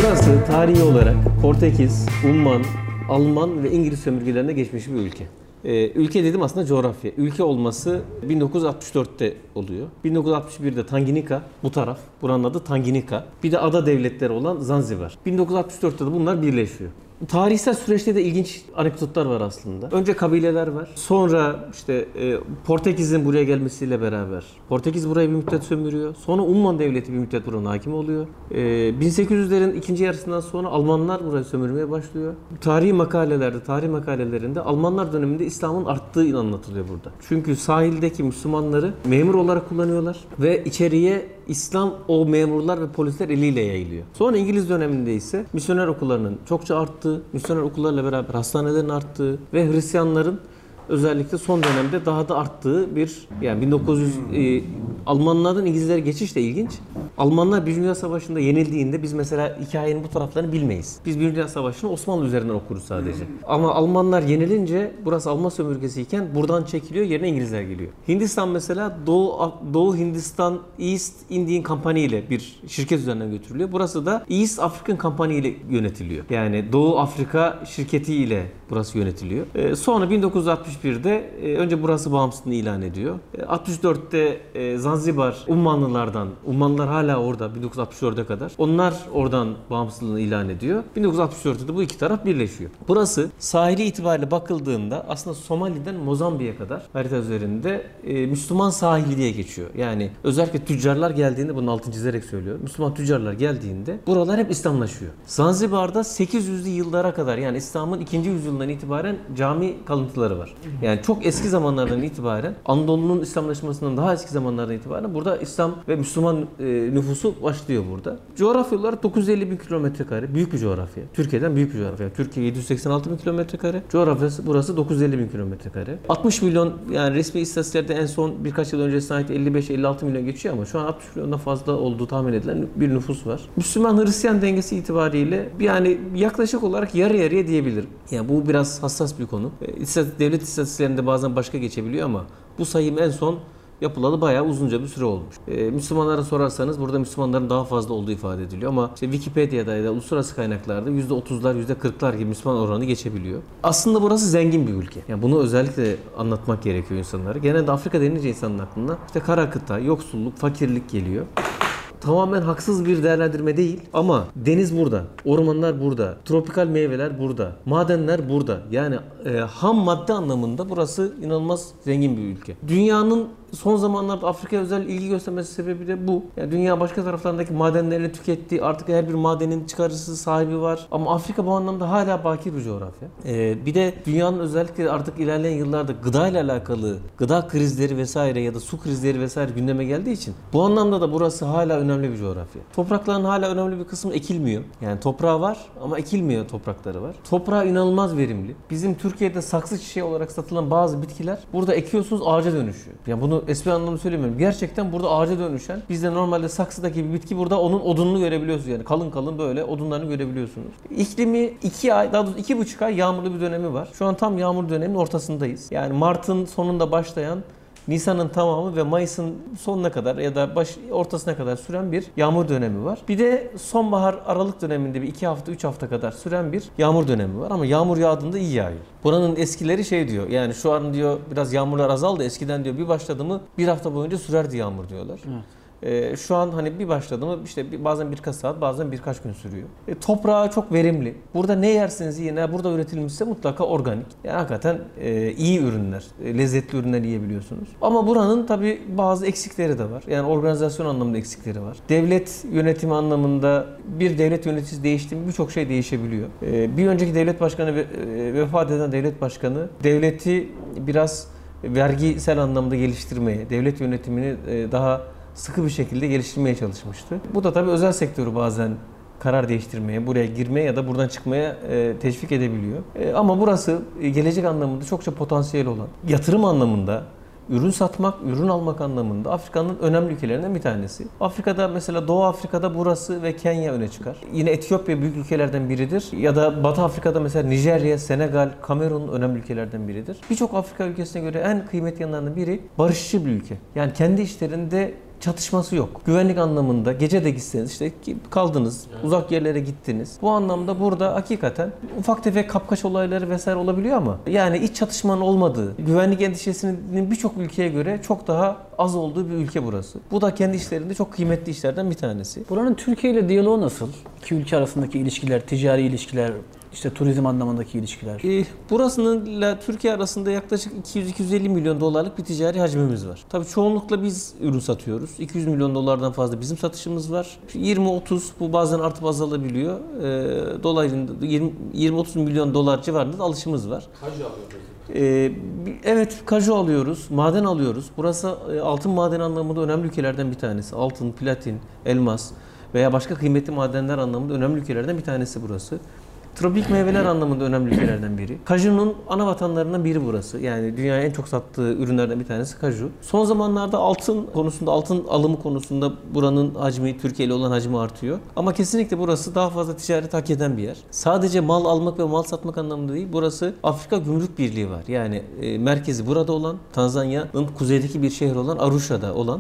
Burası tarihi olarak Portekiz, Umman, Alman ve İngiliz sömürgelerine geçmiş bir ülke. Ülke dedim aslında coğrafya. Ülke olması 1964'te oluyor. 1961'de Tanganyika bu taraf. Buranın adı Tanganyika. Bir de ada devletleri olan Zanzibar. 1964'te de bunlar birleşiyor. Tarihsel süreçte de ilginç anekdotlar var aslında. Önce kabileler var. Sonra işte Portekiz'in buraya gelmesiyle beraber Portekiz burayı bir müddet sömürüyor. Sonra Umman Devleti bir müddet buranın hakim oluyor. 1800'lerin ikinci yarısından sonra Almanlar burayı sömürmeye başlıyor. Tarih makalelerinde Almanlar döneminde İslam'ın arttığı anlatılıyor burada. Çünkü sahildeki Müslümanları memur olarak kullanıyorlar ve içeriye İslam o memurlar ve polisler eliyle yayılıyor. Sonra İngiliz döneminde ise misyoner okullarının çokça arttığı, misyoner okullarla beraber hastanelerin arttığı ve Hristiyanların özellikle son dönemde daha da arttığı bir, yani 1900 Almanlardan İngilizlere geçiş de ilginç. Almanlar Birinci Dünya Savaşı'nda yenildiğinde biz mesela hikayenin bu taraflarını bilmeyiz. Biz Birinci Dünya Savaşı'nı Osmanlı üzerinden okuruz sadece. Ama Almanlar yenilince burası Alman sömürgesiyken buradan çekiliyor, yerine İngilizler geliyor. Hindistan mesela Doğu Hindistan East Indian Company ile bir şirket üzerinden götürülüyor. Burası da East African Company ile yönetiliyor. Yani Doğu Afrika şirketi ile burası yönetiliyor. Sonra 1961'de önce burası bağımsızlığını ilan ediyor. 64'te Zanzibar Ummanlılar hala orada 1964'e kadar. Onlar oradan bağımsızlığını ilan ediyor. 1964'te de bu iki taraf birleşiyor. Burası sahili itibariyle bakıldığında aslında Somali'den Mozambik'e kadar harita üzerinde Müslüman sahili diye geçiyor. Yani özellikle tüccarlar geldiğinde, bunun altını çizerek söylüyorum. Müslüman tüccarlar geldiğinde buralar hep İslamlaşıyor. Zanzibar'da 800'lü yıllara kadar, yani İslam'ın 2. yüzyılından itibaren cami kalıntıları var. Yani çok eski zamanlardan itibaren, Anadolu'nun İslamlaşmasından daha eski zamanlardan itibaren burada İslam ve Müslüman nüfusu başlıyor burada. Coğrafya olarak 950 bin kilometre kare. Büyük bir coğrafya. Türkiye'den büyük bir coğrafya. Türkiye 786 bin kilometre kare. Coğrafyası burası 950 bin kilometre kare. 60 milyon, yani resmi istatistiklerde en son birkaç yıl öncesine ait 55-56 milyon geçiyor ama şu an 60 milyondan fazla olduğu tahmin edilen bir nüfus var. Müslüman-Hristiyan dengesi itibariyle yani yaklaşık olarak yarı yarıya diyebilirim. Yani bu biraz hassas bir konu. Devlet istatistiklerinde bazen başka geçebiliyor ama bu sayım en son yapılalı bayağı uzunca bir süre olmuş. Müslümanlara sorarsanız burada Müslümanların daha fazla olduğu ifade ediliyor ama işte Wikipedia'da ya da uluslararası kaynaklarda %30'lar, %40'lar gibi Müslüman oranı geçebiliyor. Aslında burası zengin bir ülke. Yani bunu özellikle anlatmak gerekiyor insanlara. Genelde Afrika denince insanın aklına işte kara kıta, yoksulluk, fakirlik geliyor. Tamamen haksız bir değerlendirme değil ama deniz burada, ormanlar burada, tropikal meyveler burada, madenler burada. Yani ham madde anlamında burası inanılmaz zengin bir ülke. Dünyanın son zamanlarda Afrika'ya özel ilgi göstermesi sebebi de bu. Yani dünya başka taraflarındaki madenlerini tüketti. Artık her bir madenin çıkarıcısı, sahibi var. Ama Afrika bu anlamda hala bakir bir coğrafya. Bir de dünyanın özellikle artık ilerleyen yıllarda gıda ile alakalı gıda krizleri vesaire ya da su krizleri vesaire gündeme geldiği için bu anlamda da burası hala önemli bir coğrafya. Toprakların hala önemli bir kısmı ekilmiyor. Yani toprağı var ama ekilmiyor, toprakları var. Toprağı inanılmaz verimli. Bizim Türkiye'de saksı çiçeği olarak satılan bazı bitkiler burada ekiyorsunuz, ağaca dönüşüyor. Yani bunu espri anlamda söylemiyorum. Gerçekten burada ağaca dönüşen, bizde normalde saksıdaki bir bitki, burada onun odununu görebiliyorsunuz. Yani kalın kalın böyle odunlarını görebiliyorsunuz. İklimi 2 ay, daha doğrusu 2,5 ay yağmurlu bir dönemi var. Şu an tam yağmur döneminin ortasındayız. Yani Mart'ın sonunda başlayan, Nisan'ın tamamı ve Mayıs'ın sonuna kadar ya da ortasına kadar süren bir yağmur dönemi var. Bir de sonbahar Aralık döneminde bir 2 hafta 3 hafta kadar süren bir yağmur dönemi var ama yağmur yağdığında iyi yağıyor. Buranın eskileri şey diyor, yani şu an diyor biraz yağmurlar azaldı, eskiden diyor bir başladı mı bir hafta boyunca sürerdi yağmur diyorlar. Evet. Şu an hani bir başladı mı işte bazen birkaç saat, bazen birkaç gün sürüyor. Toprağı çok verimli. Burada ne yerseniz yiyin, burada üretilmişse mutlaka organik. Yani hakikaten iyi ürünler, lezzetli ürünler yiyebiliyorsunuz. Ama buranın tabii bazı eksikleri de var. Yani organizasyon anlamında eksikleri var. Devlet yönetimi anlamında bir devlet yöneticisi değiştiğinde birçok şey değişebiliyor. Bir önceki devlet başkanı vefat eden devlet başkanı devleti biraz vergisel anlamda geliştirmeye, devlet yönetimini daha sıkı bir şekilde geliştirmeye çalışmıştı. Bu da tabii özel sektörü bazen karar değiştirmeye, buraya girmeye ya da buradan çıkmaya teşvik edebiliyor. Ama burası gelecek anlamında çokça potansiyel olan, yatırım anlamında, ürün satmak, ürün almak anlamında Afrika'nın önemli ülkelerinden bir tanesi. Afrika'da mesela Doğu Afrika'da burası ve Kenya öne çıkar. Yine Etiyopya büyük ülkelerden biridir. Ya da Batı Afrika'da mesela Nijerya, Senegal, Kamerun önemli ülkelerden biridir. Birçok Afrika ülkesine göre en kıymetli yanlarından biri barışçı bir ülke. Yani kendi işlerinde çatışması yok. Güvenlik anlamında gece de gitseniz işte kaldınız, uzak yerlere gittiniz. Bu anlamda burada hakikaten ufak tefek kapkaç olayları vesaire olabiliyor ama yani iç çatışmanın olmadığı, güvenlik endişesinin birçok ülkeye göre çok daha az olduğu bir ülke burası. Bu da kendi işlerinde çok kıymetli işlerden bir tanesi. Buranın Türkiye ile diyaloğu nasıl? İki ülke arasındaki ilişkiler, ticari ilişkiler, işte turizm anlamındaki ilişkiler. Burasıyla Türkiye arasında yaklaşık 200-250 milyon dolarlık bir ticari hacmimiz var. Tabii çoğunlukla biz ürün satıyoruz. 200 milyon dolardan fazla bizim satışımız var. 20-30 bu bazen artıp azalabiliyor. Dolayısıyla 20-30 milyon dolar civarında da alışımız var. Kaju alıyoruz. Evet, kaju alıyoruz, maden alıyoruz. Burası altın madeni anlamında önemli ülkelerden bir tanesi. Altın, platin, elmas veya başka kıymetli madenler anlamında önemli ülkelerden bir tanesi burası. Tropik meyveler anlamında önemli ülkelerden biri. Kajunun ana vatanlarından biri burası. Yani dünyaya en çok sattığı ürünlerden bir tanesi kaju. Son zamanlarda altın konusunda, altın alımı konusunda buranın hacmi, Türkiye ile olan hacmi artıyor. Ama kesinlikle burası daha fazla ticaret hak eden bir yer. Sadece mal almak ve mal satmak anlamında değil, burası Afrika Gümrük Birliği var. Yani merkezi burada olan, Tanzanya'nın kuzeydeki bir şehir olan Arusha'da olan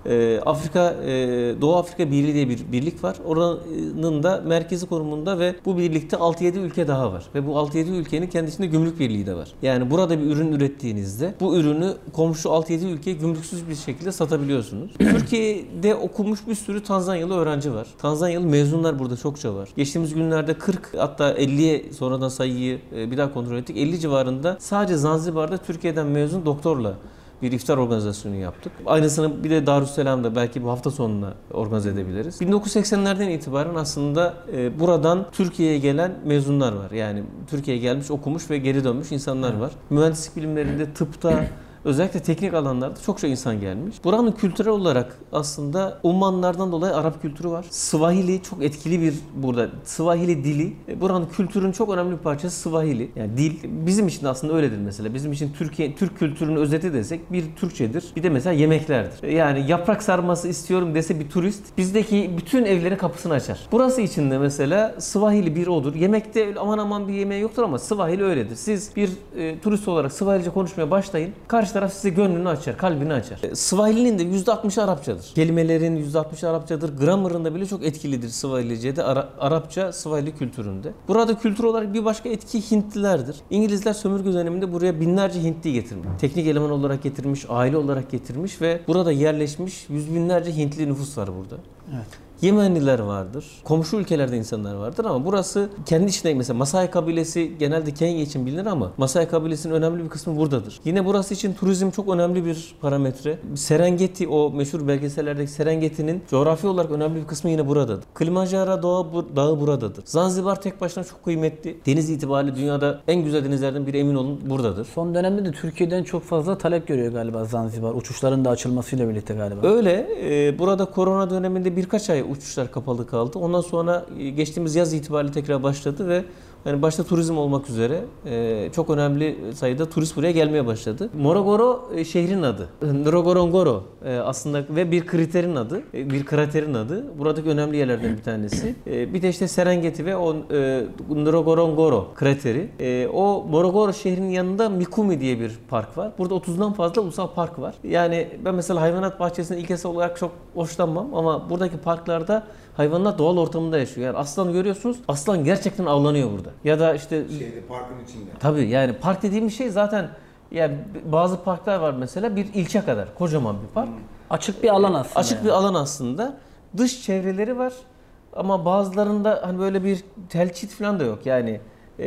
Doğu Afrika Birliği diye bir birlik var. Oranın da merkezi konumunda ve bu birlikte 6-7 ülke daha var. Ve bu 6-7 ülkenin kendisinde gümrük birliği de var. Yani burada bir ürün ürettiğinizde bu ürünü komşu 6-7 ülkeye gümrüksüz bir şekilde satabiliyorsunuz. Türkiye'de okumuş bir sürü Tanzanyalı öğrenci var. Tanzanyalı mezunlar burada çokça var. Geçtiğimiz günlerde 40 hatta 50'ye sonradan sayıyı bir daha kontrol ettik. 50 civarında sadece Zanzibar'da Türkiye'den mezun doktorla bir iftar organizasyonu yaptık. Aynısını bir de Darüsselam'da belki bu hafta sonuna organize edebiliriz. 1980'lerden itibaren aslında buradan Türkiye'ye gelen mezunlar var. Yani Türkiye'ye gelmiş, okumuş ve geri dönmüş insanlar var. Mühendislik bilimlerinde, tıpta, özellikle teknik alanlarda çokça insan gelmiş. Buranın kültürel olarak aslında Ummanlardan dolayı Arap kültürü var. Swahili çok etkili bir burada. Swahili dili. Buranın kültürün çok önemli bir parçası Swahili. Yani dil bizim için aslında öyledir mesela. Bizim için Türk kültürünün özeti desek bir Türkçedir. Bir de mesela yemeklerdir. Yani yaprak sarması istiyorum dese bir turist bizdeki bütün evlerin kapısını açar. Burası için de mesela Swahili bir odur. Yemekte aman aman bir yemeği yoktur ama Swahili öyledir. Siz bir turist olarak Swahilice konuşmaya başlayın. Karşı taraf size gönlünü açar, kalbini açar. Swahili'nin de %60'ı Arapçadır. Kelimelerin %60'ı Arapçadır. Grammarında bile çok etkilidir Swahilice'de, Arapça, Swahili kültüründe. Burada kültür olarak bir başka etki Hintlilerdir. İngilizler sömürge döneminde buraya binlerce Hintli getirmiş. Teknik eleman olarak getirmiş, aile olarak getirmiş ve burada yerleşmiş yüz binlerce Hintli nüfus var burada. Evet. Yemenliler vardır. Komşu ülkelerde insanlar vardır ama burası kendi içinde mesela Masai kabilesi genelde Kenya için bilinir ama Masai kabilesinin önemli bir kısmı buradadır. Yine burası için turizm çok önemli bir parametre. Serengeti o meşhur belgesellerdeki Serengeti'nin coğrafi olarak önemli bir kısmı yine buradadır. Kilimanjaro dağı buradadır. Zanzibar tek başına çok kıymetli. Deniz itibariyle dünyada en güzel denizlerden biri emin olun buradadır. Son dönemde de Türkiye'den çok fazla talep görüyor galiba Zanzibar. Uçuşların da açılmasıyla birlikte galiba. Öyle. Burada korona döneminde birkaç ay uçuşlar kapalı kaldı. Ondan sonra geçtiğimiz yaz itibariyle tekrar başladı ve yani başta turizm olmak üzere çok önemli sayıda turist buraya gelmeye başladı. Morogoro şehrin adı. Ngorongoro aslında ve bir kriterin adı, bir kraterin adı. Buradaki önemli yerlerden bir tanesi. Bir de işte Serengeti ve o Ngorongoro krateri. O Morogoro şehrinin yanında Mikumi diye bir park var. Burada 30'dan fazla ulusal park var. Yani ben mesela hayvanat bahçesinin ilkesi olarak çok hoşlanmam ama buradaki parklarda hayvanlar doğal ortamında yaşıyor. Yani aslanı görüyorsunuz. Aslan gerçekten avlanıyor burada. Ya da işte parkın içinde. Tabii yani park dediğimiz şey zaten yani bazı parklar var mesela bir ilçe kadar kocaman bir park. Açık bir alan aslında. Açık bir alan aslında. Dış çevreleri var ama bazılarında hani böyle bir telçit falan da yok. Yani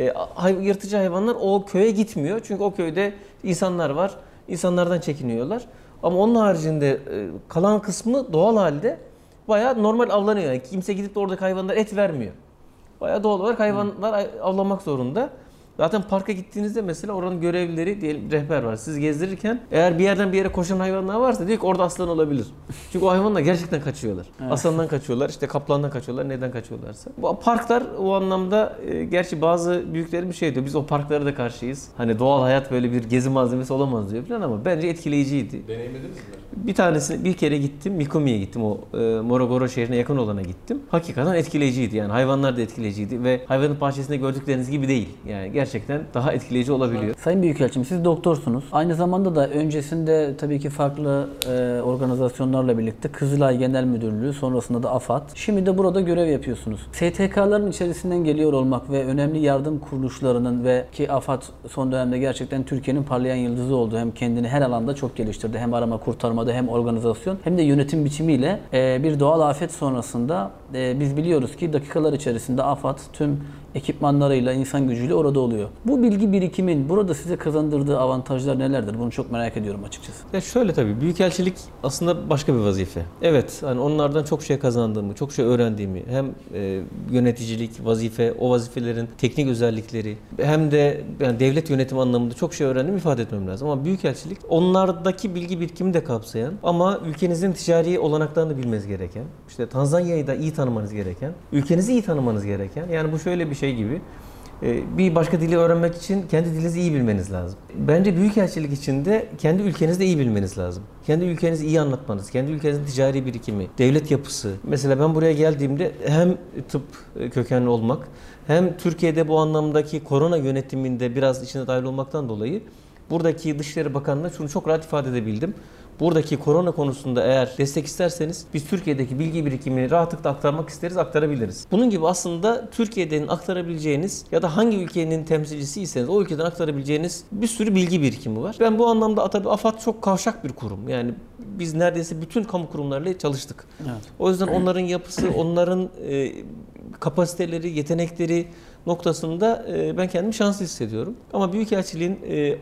yırtıcı hayvanlar o köye gitmiyor. Çünkü o köyde insanlar var. İnsanlardan çekiniyorlar. Ama onun haricinde kalan kısmı doğal halde bayağı normal avlanıyor. Yani kimse gidip de oradaki hayvanlara et vermiyor. Bayağı doğal olarak hayvanlar avlanmak zorunda. Zaten parka gittiğinizde mesela oranın görevlileri diyelim rehber var. Siz gezdirirken eğer bir yerden bir yere koşan hayvanlar varsa diyor ki orada aslan olabilir. Çünkü o hayvanlar gerçekten kaçıyorlar. Evet. Aslandan kaçıyorlar, işte kaplandan kaçıyorlar, neden kaçıyorlarsa. Bu parklar o anlamda gerçi bazı büyüklerimiz şey diyor biz o parklara da karşıyız. Hani doğal hayat böyle bir gezi malzemesi olamaz diyor falan ama bence etkileyiciydi. Deneyimlediniz mi? Bir tanesini bir kere gittim, Mikumi'ye gittim. O Morogoro şehrine yakın olana gittim. Hakikaten etkileyiciydi yani hayvanlar da etkileyiciydi ve hayvanat bahçesinde gördükleriniz gibi değil. Yani gerçekten daha etkileyici olabiliyor. Sayın Büyükelçim, siz doktorsunuz. Aynı zamanda da öncesinde tabii ki farklı organizasyonlarla birlikte Kızılay Genel Müdürlüğü, sonrasında da AFAD. Şimdi de burada görev yapıyorsunuz. STK'ların içerisinden geliyor olmak ve önemli yardım kuruluşlarının ve ki AFAD son dönemde gerçekten Türkiye'nin parlayan yıldızı oldu. Hem kendini her alanda çok geliştirdi. Hem arama kurtarmada hem organizasyon hem de yönetim biçimiyle bir doğal afet sonrasında biz biliyoruz ki dakikalar içerisinde AFAD tüm ekipmanlarıyla, insan gücüyle orada oluyor. Bu bilgi birikimin burada size kazandırdığı avantajlar nelerdir? Bunu çok merak ediyorum açıkçası. Ya şöyle tabii, büyükelçilik aslında başka bir vazife. Evet, hani onlardan çok şey kazandığımı, çok şey öğrendiğimi, hem yöneticilik, vazife, o vazifelerin teknik özellikleri hem de yani devlet yönetimi anlamında çok şey öğrendiğimi ifade etmem lazım. Ama büyükelçilik onlardaki bilgi birikimini de kapsayan ama ülkenizin ticari olanaklarını bilmeniz gereken, işte Tanzanya'yı da iyi tanımanız gereken, ülkenizi iyi tanımanız gereken, yani bu şöyle bir şey gibi. Bir başka dili öğrenmek için kendi dilinizi iyi bilmeniz lazım. Bence büyükelçilik için de kendi ülkenizi de iyi bilmeniz lazım. Kendi ülkenizi iyi anlatmanız, kendi ülkenizin ticari birikimi, devlet yapısı. Mesela ben buraya geldiğimde hem tıp kökenli olmak, hem Türkiye'de bu anlamdaki korona yönetiminde biraz içine dahil olmaktan dolayı buradaki Dışişleri Bakanlığı'na şunu çok rahat ifade edebildim. Buradaki korona konusunda eğer destek isterseniz biz Türkiye'deki bilgi birikimini rahatlıkla aktarmak isteriz, aktarabiliriz. Bunun gibi aslında Türkiye'den aktarabileceğiniz ya da hangi ülkenin temsilcisiyseniz o ülkeden aktarabileceğiniz bir sürü bilgi birikimi var. Ben bu anlamda tabii AFAD çok kavşak bir kurum. Yani biz neredeyse bütün kamu kurumlarıyla çalıştık. Evet. O yüzden onların yapısı, onların kapasiteleri, yetenekleri noktasında ben kendimi şanslı hissediyorum. Ama büyükelçiliğin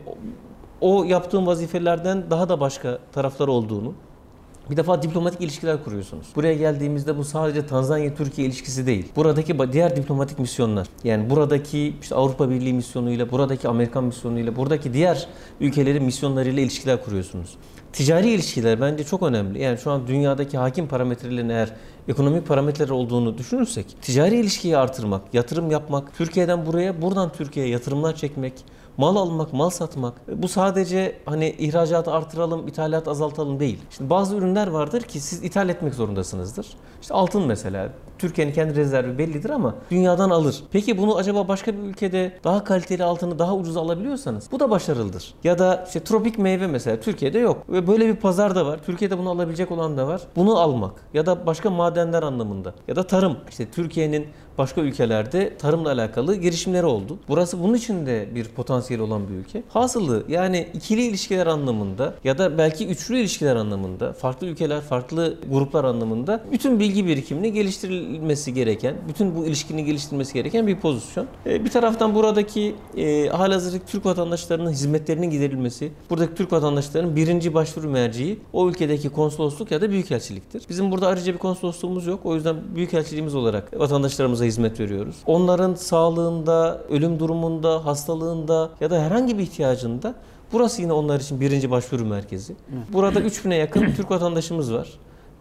o yaptığım vazifelerden daha da başka taraflar olduğunu, bir defa diplomatik ilişkiler kuruyorsunuz. Buraya geldiğimizde bu sadece Tanzanya-Türkiye ilişkisi değil. Buradaki diğer diplomatik misyonlar, yani buradaki işte Avrupa Birliği misyonuyla, buradaki Amerikan misyonuyla, buradaki diğer ülkelerin misyonlarıyla ilişkiler kuruyorsunuz. Ticari ilişkiler bence çok önemli. Yani şu an dünyadaki hakim parametrelerin eğer ekonomik parametreler olduğunu düşünürsek, ticari ilişkiyi artırmak, yatırım yapmak, Türkiye'den buraya, buradan Türkiye'ye yatırımlar çekmek, mal almak, mal satmak. Bu sadece hani ihracatı artıralım, ithalatı azaltalım değil. Şimdi bazı ürünler vardır ki siz ithal etmek zorundasınızdır. İşte altın mesela. Türkiye'nin kendi rezervi bellidir ama dünyadan alır. Peki bunu acaba başka bir ülkede daha kaliteli altını daha ucuz alabiliyorsanız bu da başarılıdır. Ya da işte tropik meyve mesela Türkiye'de yok. Ve böyle bir pazar da var. Türkiye'de bunu alabilecek olan da var. Bunu almak ya da başka madenler anlamında ya da tarım. İşte Türkiye'nin başka ülkelerde tarımla alakalı girişimleri oldu. Burası bunun için de bir potansiyel olan bir ülke. Hasılı yani ikili ilişkiler anlamında ya da belki üçlü ilişkiler anlamında, farklı ülkeler, farklı gruplar anlamında bütün bilgi birikimini geliştirilmesi gereken, bütün bu ilişkinin geliştirilmesi gereken bir pozisyon. Bir taraftan buradaki halihazırdaki Türk vatandaşlarının hizmetlerinin giderilmesi, buradaki Türk vatandaşlarının birinci başvuru merciği o ülkedeki konsolosluk ya da büyükelçiliktir. Bizim burada ayrıca bir konsolosluğumuz yok. O yüzden büyükelçiliğimiz olarak vatandaşlarımıza hizmet veriyoruz. Onların sağlığında, ölüm durumunda, hastalığında ya da herhangi bir ihtiyacında burası yine onlar için birinci başvuru merkezi. Burada 3000'e yakın Türk vatandaşımız var.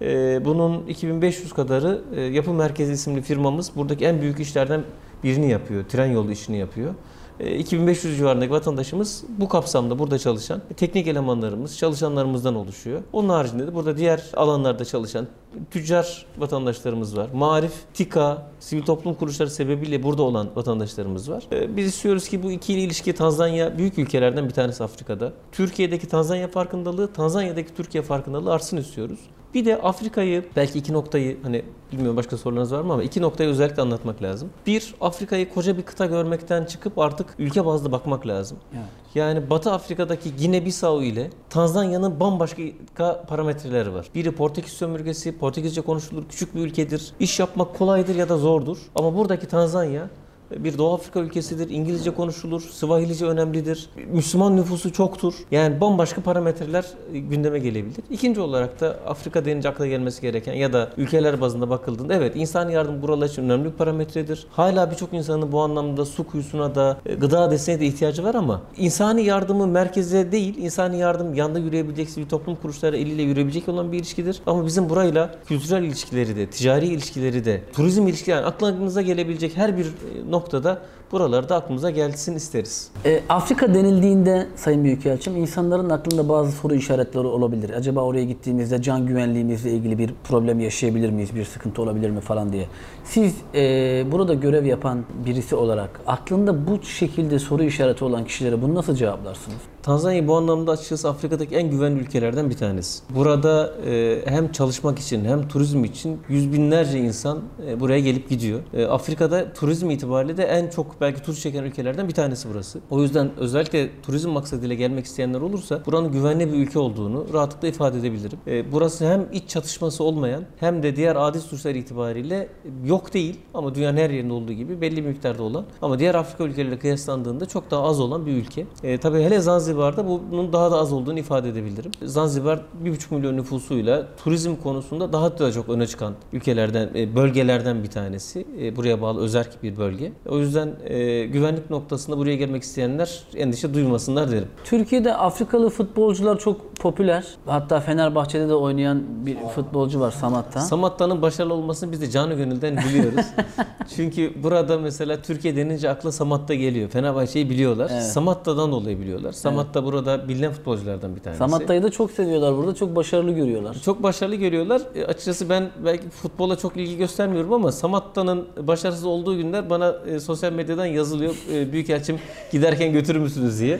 Bunun 2500 kadarı Yapı Merkezi isimli firmamız buradaki en büyük işlerden birini yapıyor. Tren yolu işini yapıyor. 2500 civarındaki vatandaşımız bu kapsamda burada çalışan teknik elemanlarımız, çalışanlarımızdan oluşuyor. Onun haricinde de burada diğer alanlarda çalışan tüccar vatandaşlarımız var. Maarif, TİKA, sivil toplum kuruluşları sebebiyle burada olan vatandaşlarımız var. Biz istiyoruz ki bu ikili ilişki Tanzanya büyük ülkelerden bir tanesi Afrika'da. Türkiye'deki Tanzanya farkındalığı, Tanzanya'daki Türkiye farkındalığı artsın istiyoruz. Bir de Afrika'yı, belki iki noktayı, hani bilmiyorum başka sorularınız var mı ama iki noktayı özellikle anlatmak lazım. Bir, Afrika'yı koca bir kıta görmekten çıkıp artık ülke bazlı bakmak lazım. Evet. Yani Batı Afrika'daki Gine-Bissau ile Tanzanya'nın bambaşka parametreleri var. Biri Portekiz sömürgesi, Portekizce konuşulur, küçük bir ülkedir. İş yapmak kolaydır ya da zordur. Ama buradaki Tanzanya bir Doğu Afrika ülkesidir. İngilizce konuşulur. Swahilice önemlidir. Müslüman nüfusu çoktur. Yani bambaşka parametreler gündeme gelebilir. İkinci olarak da Afrika denince akla gelmesi gereken ya da ülkeler bazında bakıldığında evet insani yardım buralar için önemli bir parametredir. Hala birçok insanın bu anlamda su kuyusuna da gıda desteğine de ihtiyacı var ama insani yardımı merkeze değil, insani yardım yanda yürüyebilecek sivil toplum kuruluşları eliyle yürüyebilecek olan bir ilişkidir. Ama bizim burayla kültürel ilişkileri de, ticari ilişkileri de, turizm ilişkileri, yani aklınıza gelebilecek her bir nokta noktada buralarda aklımıza gelsin isteriz. Afrika denildiğinde Sayın Büyükelçim, insanların aklında bazı soru işaretleri olabilir. Acaba oraya gittiğimizde can güvenliğimizle ilgili bir problem yaşayabilir miyiz, bir sıkıntı olabilir mi falan diye. Siz burada görev yapan birisi olarak aklında bu şekilde soru işareti olan kişilere bunu nasıl cevaplarsınız? Tanzanya bu anlamda açıkçası Afrika'daki en güvenli ülkelerden bir tanesi. Burada hem çalışmak için hem turizm için yüz binlerce insan buraya gelip gidiyor. Afrika'da turizm itibariyle de en çok belki turist çeken ülkelerden bir tanesi burası. O yüzden özellikle turizm maksadıyla gelmek isteyenler olursa buranın güvenli bir ülke olduğunu rahatlıkla ifade edebilirim. Burası hem iç çatışması olmayan hem de diğer adi turistler itibariyle yok değil ama dünyanın her yerinde olduğu gibi belli bir miktarda olan ama diğer Afrika ülkeleriyle kıyaslandığında çok daha az olan bir ülke. Tabii hele Zanzibar'da bunun daha da az olduğunu ifade edebilirim. Zanzibar 1,5 milyon nüfusuyla turizm konusunda daha da çok öne çıkan ülkelerden, bölgelerden bir tanesi. Buraya bağlı özerk bir bölge. O yüzden güvenlik noktasında buraya gelmek isteyenler endişe duymasınlar derim. Türkiye'de Afrikalı futbolcular çok popüler. Hatta Fenerbahçe'de de oynayan bir futbolcu var, Samatta. Samatta'nın başarılı olmasını biz de canı gönülden biliyoruz. Çünkü burada mesela Türkiye denince akla Samatta geliyor. Fenerbahçe'yi biliyorlar. Evet. Samatta'dan dolayı biliyorlar. Samatta burada bilinen futbolculardan bir tanesi. Samatta'yı da çok seviyorlar burada. Çok başarılı görüyorlar. Çok başarılı görüyorlar. Açıkçası ben belki futbola çok ilgi göstermiyorum ama Samatta'nın başarısız olduğu günler bana sosyal medyadan yazılıyor. Büyükelçim giderken götürür müsünüz diye.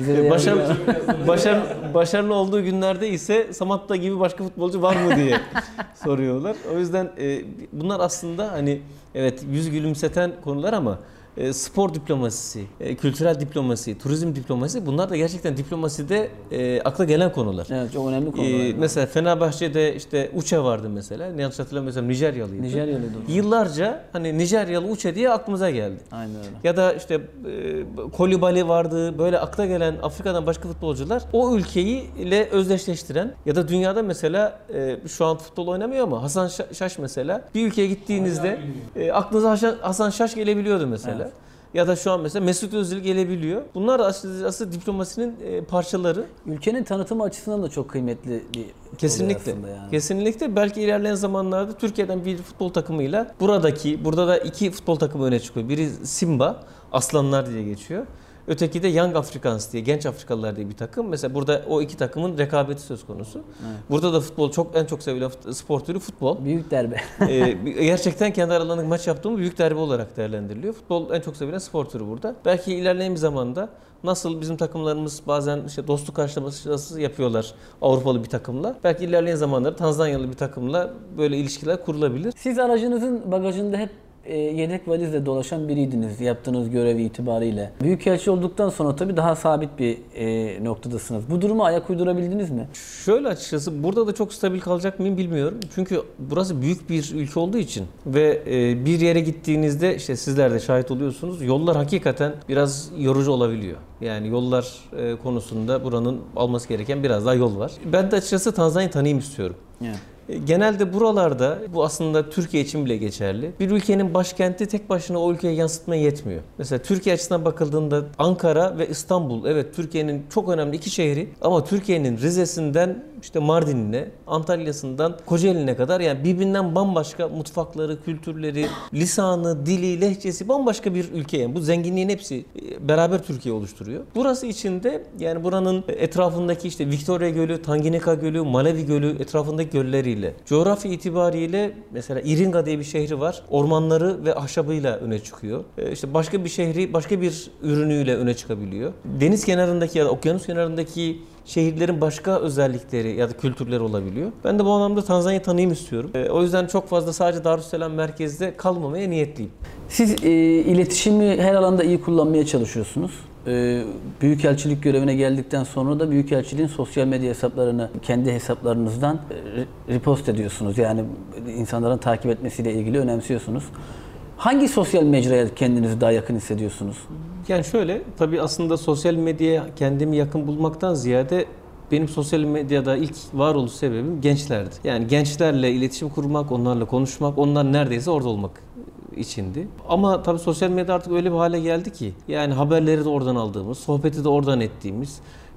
Başarılı olduğu günlerde ise Samatta gibi başka futbolcu var mı diye soruyorlar. O yüzden bunlar aslında hani evet yüz gülümseten konular ama spor diplomasisi, kültürel diplomasi, turizm diplomasi bunlar da gerçekten diplomaside akla gelen konular. Evet, çok önemli konular. Mesela Fenerbahçe'de işte Uche vardı mesela. Ne yanlış hatırlamıyorsam Nijeryalıydı. Nijeryalıydı. Yıllarca hani Nijeryalı Uche diye aklımıza geldi. Aynen öyle. Ya da işte Koulibaly vardı. Böyle akla gelen Afrika'dan başka futbolcular o ülkeyi ile özdeşleştiren ya da dünyada mesela şu an futbol oynamıyor ama Hasan Şaş mesela bir ülkeye gittiğinizde aklınıza Hasan Şaş gelebiliyordu mesela. Evet. Ya da şu an mesela Mesut Özil gelebiliyor. Bunlar da aslında diplomasinin parçaları. Ülkenin tanıtımı açısından da çok kıymetli bir kesinlikle yani. Kesinlikle. Belki ilerleyen zamanlarda Türkiye'den bir futbol takımıyla burada da iki futbol takımı öne çıkıyor. Biri Simba, Aslanlar diye geçiyor. Öteki de Young Africans diye, Genç Afrikalılar diye bir takım. Mesela burada o iki takımın rekabeti söz konusu. Evet. Burada da futbol en çok sevilen spor türü futbol. Büyük derbi. Gerçekten kendi aralarında maç yaptığımız büyük derbi olarak değerlendiriliyor. Futbol en çok sevilen spor türü burada. Belki ilerleyen bir zamanda nasıl bizim takımlarımız bazen işte dostluk karşılaması yapıyorlar Avrupalı bir takımla. Belki ilerleyen zamanlarda Tanzanyalı bir takımla böyle ilişkiler kurulabilir. Siz aracınızın bagajında hep yedek valizle dolaşan biriydiniz yaptığınız görev itibariyle. Büyükelçi olduktan sonra tabii daha sabit bir noktadasınız. Bu duruma ayak uydurabildiniz mi? Şöyle açıkçası burada da çok stabil kalacak mıyım bilmiyorum. Çünkü burası büyük bir ülke olduğu için ve bir yere gittiğinizde işte sizler de şahit oluyorsunuz. Yollar hakikaten biraz yorucu olabiliyor. Yani yollar konusunda buranın alması gereken biraz daha yol var. Ben de açıkçası Tanzanya'yı tanıyayım istiyorum. Yeah. Genelde buralarda, bu aslında Türkiye için bile geçerli. Bir ülkenin başkenti tek başına o ülkeye yansıtmaya yetmiyor. Mesela Türkiye açısından bakıldığında Ankara ve İstanbul, evet Türkiye'nin çok önemli iki şehri ama Türkiye'nin Rize'sinden işte Mardin'ine, Antalya'sından Kocaeli'ne kadar yani birbirinden bambaşka mutfakları, kültürleri, lisanı, dili, lehçesi bambaşka bir ülke. Yani bu zenginliğin hepsi beraber Türkiye oluşturuyor. Burası içinde yani buranın etrafındaki işte Victoria Gölü, Tanganyika Gölü, Malawi Gölü etrafındaki gölleriyle, coğrafya itibariyle mesela Iringa diye bir şehri var. Ormanları ve ahşabıyla öne çıkıyor. İşte başka bir şehri başka bir ürünüyle öne çıkabiliyor. Deniz kenarındaki ya da okyanus kenarındaki şehirlerin başka özellikleri ya da kültürleri olabiliyor. Ben de bu anlamda Tanzanya'yı tanıyayım istiyorum. O yüzden çok fazla sadece Darüsselam merkezde kalmamaya niyetliyim. Siz iletişimi her alanda iyi kullanmaya çalışıyorsunuz. Büyükelçilik görevine geldikten sonra da Büyükelçiliğin sosyal medya hesaplarını kendi hesaplarınızdan repost ediyorsunuz. Yani insanların takip etmesiyle ilgili önemsiyorsunuz. Hangi sosyal mecraya kendinizi daha yakın hissediyorsunuz? Yani şöyle, tabii aslında sosyal medyaya kendimi yakın bulmaktan ziyade benim sosyal medyada ilk varoluş sebebim gençlerdi. Yani gençlerle iletişim kurmak, onlarla konuşmak, onlar neredeyse orada olmak içindi. Ama tabii sosyal medya artık öyle bir hale geldi ki yani haberleri de oradan aldığımız, sohbeti de oradan ettiğimiz,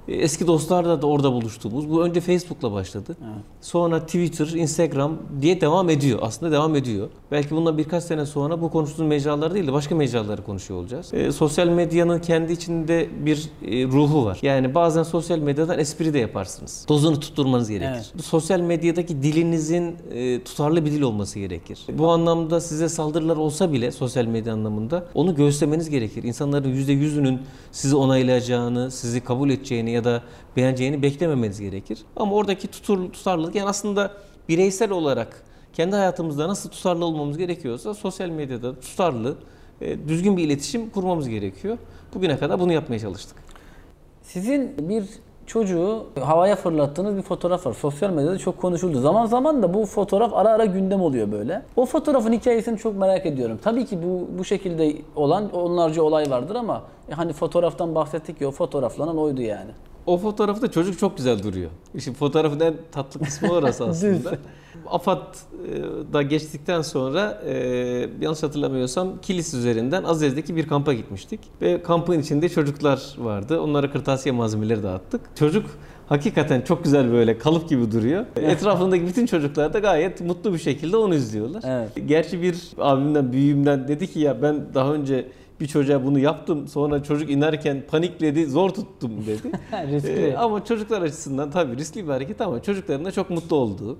Eski dostlarla da orada buluştuğumuz. Bu önce Facebook'la başladı. Evet. Sonra Twitter, Instagram diye devam ediyor. Aslında devam ediyor. Belki bundan birkaç sene sonra bu konuştuğumuz mecralar değil de başka mecraları konuşuyor olacağız. Sosyal medyanın kendi içinde bir ruhu var. Yani bazen sosyal medyadan espri de yaparsınız. Dozunu tutturmanız gerekir. Evet. Sosyal medyadaki dilinizin tutarlı bir dil olması gerekir. Bu anlamda size saldırılar olsa bile sosyal medya anlamında onu göğüslemeniz gerekir. İnsanların %100'ünün sizi onaylayacağını, sizi kabul edeceğini ya da beğeneceğini beklememeniz gerekir. Ama oradaki tutarlılık, yani aslında bireysel olarak kendi hayatımızda nasıl tutarlı olmamız gerekiyorsa sosyal medyada tutarlı, düzgün bir iletişim kurmamız gerekiyor. Bugüne kadar bunu yapmaya çalıştık. Sizin bir çocuğu havaya fırlattığınız bir fotoğraf var. Sosyal medyada çok konuşuldu. Zaman zaman da bu fotoğraf ara ara gündem oluyor böyle. O fotoğrafın hikayesini çok merak ediyorum. Tabii ki bu şekilde olan onlarca olay vardır ama hani fotoğraftan bahsettik ya, o fotoğraflanan oydu yani. O fotoğrafta çocuk çok güzel duruyor. Şimdi fotoğrafın en tatlı kısmı orası aslında. AFAD'da geçtikten sonra yanlış hatırlamıyorsam Kilis üzerinden Azez'deki bir kampa gitmiştik. Ve kampın içinde çocuklar vardı. Onlara kırtasiye malzemeleri dağıttık. Çocuk hakikaten çok güzel, böyle kalıp gibi duruyor. Etrafındaki bütün çocuklar da gayet mutlu bir şekilde onu izliyorlar. Evet. Gerçi bir abimden, büyüğümden dedi ki ya ben daha önce bir çocuğa bunu yaptım, sonra çocuk inerken panikledi, zor tuttum dedi. Riskli. Ama çocuklar açısından tabii riskli bir hareket ama çocukların da çok mutlu olduğu.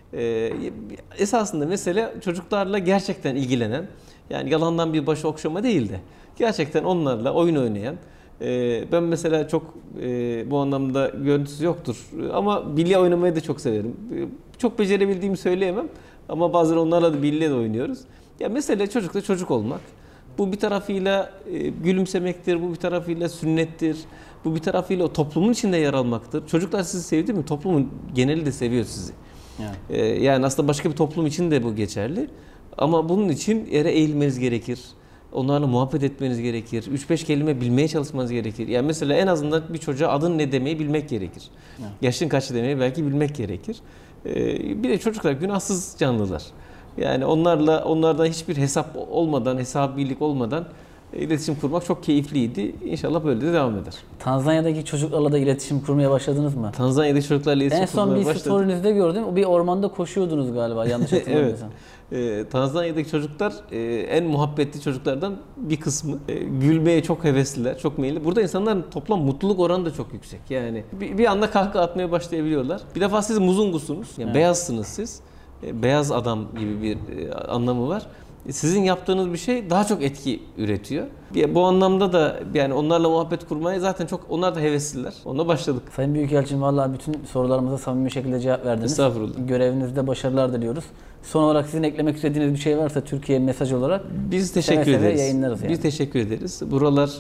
Esasında mesele çocuklarla gerçekten ilgilenen, yani yalandan bir başı okşama değil de gerçekten onlarla oyun oynayan. Ben mesela çok bu anlamda görüntüsü yoktur ama bilye oynamayı da çok severim. Çok becerebildiğimi söyleyemem ama bazen onlarla da bilye de oynuyoruz. Ya mesele çocukla çocuk olmak. Bu bir tarafıyla gülümsemektir, bu bir tarafıyla sünnettir, bu bir tarafıyla o toplumun içinde yer almaktır. Çocuklar sizi sevdi mi? Toplumun geneli de seviyor sizi. Yani. Yani aslında başka bir toplum için de bu geçerli. Ama bunun için yere eğilmeniz gerekir. Onlarla muhabbet etmeniz gerekir. 3-5 kelime bilmeye çalışmanız gerekir. Yani mesela en azından bir çocuğa adın ne demeyi bilmek gerekir. Evet. Yaşın kaç demeyi belki bilmek gerekir. Bir de çocuklar günahsız canlılar. Yani onlardan hiçbir hesap olmadan, hesabilik olmadan iletişim kurmak çok keyifliydi. İnşallah böyle de devam eder. Tanzanya'daki çocuklarla da iletişim kurmaya başladınız mı? Tanzanya'daki çocuklarla iletişim kurmaya başladık. En son bir storynizde gördüm. Bir ormanda koşuyordunuz galiba, yanlış hatırlamıyorsam. Evet. Tanzanya'daki çocuklar en muhabbetli çocuklardan bir kısmı. Gülmeye çok hevesliler, çok meyilli. Burada insanların toplam mutluluk oranı da çok yüksek. Yani bir anda kahkaha atmaya başlayabiliyorlar. Bir defa siz muzungusunuz, yani evet. Beyazsınız siz. Beyaz adam gibi bir anlamı var. Sizin yaptığınız bir şey daha çok etki üretiyor. Bu anlamda da yani onlarla muhabbet kurmaya zaten çok, onlar da hevesliler. Onunla başladık. Sayın Büyükelçim, vallahi bütün sorularımıza samimi şekilde cevap verdiniz. Estağfurullah. Görevinizde başarılar diliyoruz. Son olarak sizin eklemek istediğiniz bir şey varsa Türkiye'ye mesaj olarak biz teşekkür ederiz. Yayınlarız yani. Biz teşekkür ederiz. Buralar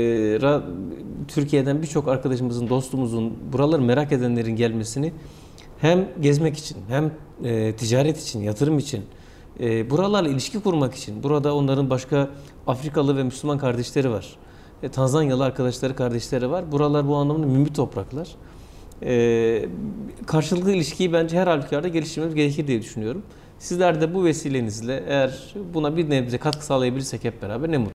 Türkiye'den birçok arkadaşımızın, dostumuzun, buraları merak edenlerin gelmesini hem gezmek için, hem ticaret için, yatırım için, buralarla ilişki kurmak için, burada onların başka Afrikalı ve Müslüman kardeşleri var. Tanzanyalı arkadaşları, kardeşleri var. Buralar bu anlamda mümbit topraklar. Karşılıklı ilişkiyi bence her halükarda geliştirmemiz gerekir diye düşünüyorum. Sizler de bu vesilenizle eğer buna bir nebze katkı sağlayabilirsek hep beraber ne mutlu.